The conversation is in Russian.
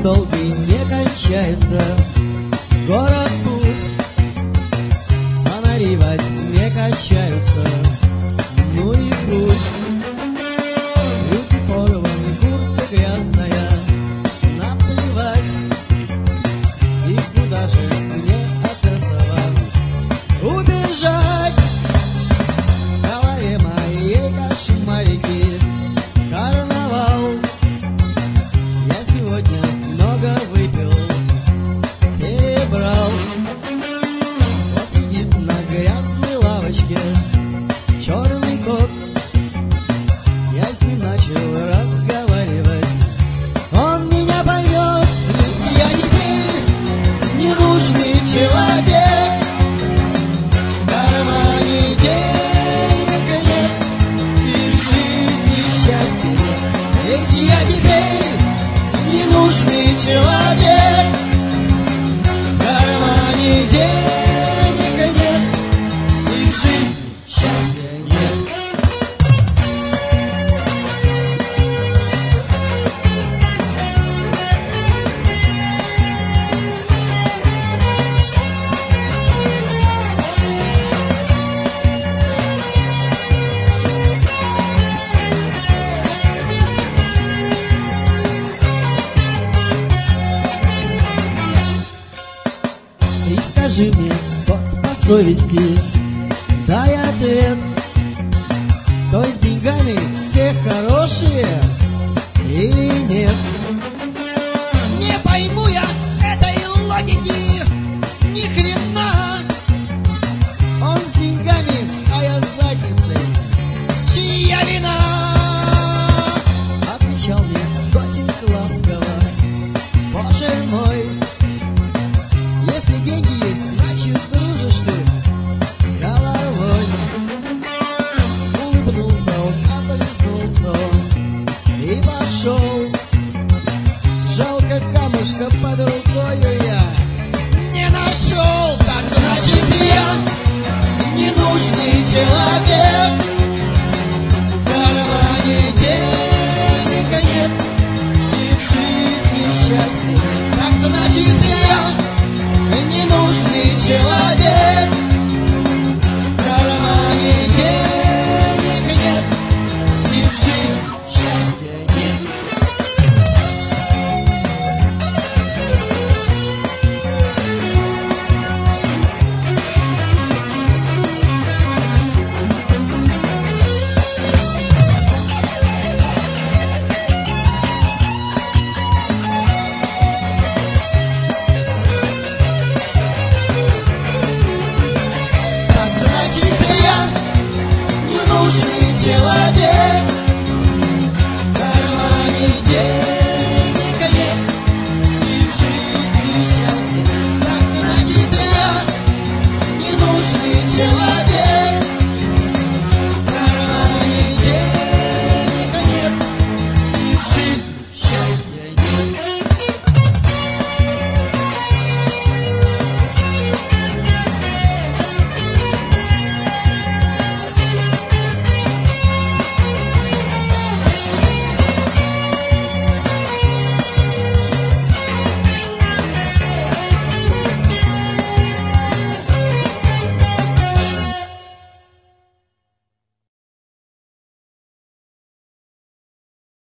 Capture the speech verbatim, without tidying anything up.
долгий не кончается. Город пуст, фонари во тьме качаются. Ну и пусть. Руки порваны, куртка грязная, наплевать. И куда же мне от этого убежать? В голове моей кошмарики, карнавал. Я сегодня много выпил, перебрал. Вот сидит на грязной лавочке черный кот. Я с ним начал разговаривать, он меня поймет. Ведь я теперь ненужный человек. В кармане денег нет, и в жизни счастья нет. Ведь я теперь ненужный человек. В кармане денег нет, и в жизни счастья нет. И скажи мне, вот по совести, дай ответ. То с деньгами все хорошие или нет? Не пойму я этой логики ни хрена. Он с деньгами, а я с задницей. Чья вина? Отвечал мне котик ласково: Боже мой, если деньги есть, значит дружишь ты с головой. Улыбнулся он, облизнулся он и пошел. Жалко камушка под рукою я Не нашел, так значит я ненужный человек.